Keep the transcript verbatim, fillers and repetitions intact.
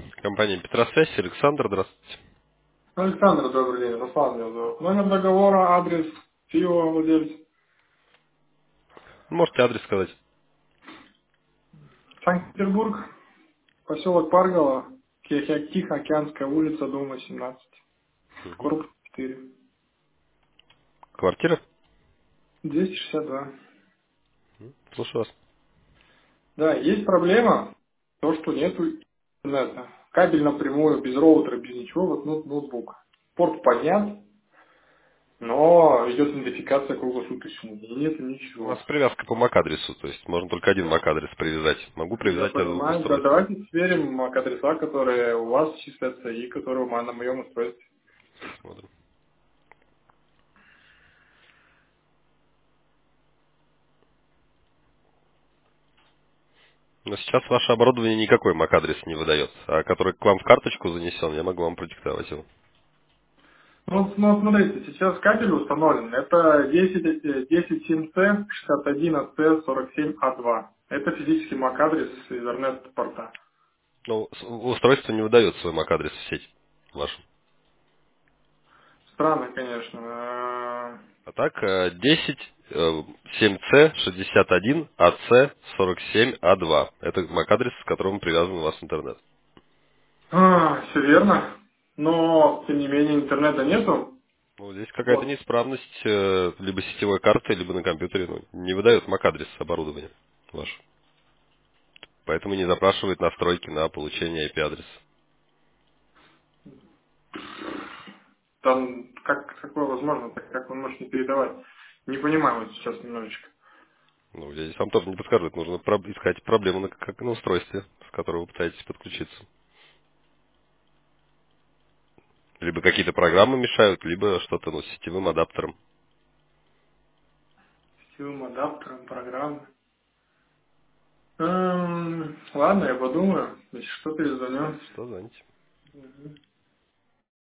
Компания Петросвязь, Александр, здравствуйте. Александр, добрый день. Руслан меня зовут. Номер договора, адрес, ФИО, владелец. Можете адрес сказать? Санкт-Петербург, поселок Паргола, Тихо- Тихоокеанская улица, дом восемнадцать, Мгм. корпус четыре, Квартира? двести шестьдесят два. Слушаю вас. Да, есть проблема, то, что нету интернета. Кабель напрямую, без роутера, без ничего, вот ноут- ноутбук. Порт поднят, но идет идентификация круглосуточно, и нет У нас ничего. привязка по MAC-адресу, то есть можно только один MAC-адрес привязать. Могу Я привязать это понимаю, да, устройство. давайте сверим MAC-адреса, которые у вас числятся и которые у меня на моем устройстве. Смотрим. Но сейчас ваше оборудование никакой MAC-адрес не выдает, а который к вам в карточку занесен, я могу вам продиктовать его. Ну, ну, смотрите, сейчас кабель установлен. Это десять, э, десять семь C шестьдесят один А Ц сорок семь А два. Это физический MAC-адрес Ethernet-порта. Ну, с- устройство не выдает свой MAC-адрес в сеть вашу. Странно, конечно. Э, А так, э, десять семь С шестьдесят один А Ц сорок семь А два. Это MAC-адрес, с которым привязан у вас интернет. А, все верно. Но, тем не менее, интернета нету. Ну, здесь какая-то Вот. неисправность э, либо сетевой карты, либо на компьютере. Ну, не выдает MAC-адрес оборудования ваш. Поэтому не запрашивает настройки на получение I P-адреса. Там, как такое возможно, так как он может не передавать? Не понимаю вот сейчас немножечко. Ну, я здесь вам тоже не подскажу. Это нужно проб- искать проблему на, как на устройстве, с которого вы пытаетесь подключиться. Либо какие-то программы мешают, либо что-то ну, с сетевым адаптером. Сетевым адаптером, программы. Эм, ладно, я подумаю. Если что, перезвоню. Что, звоните. Мгм.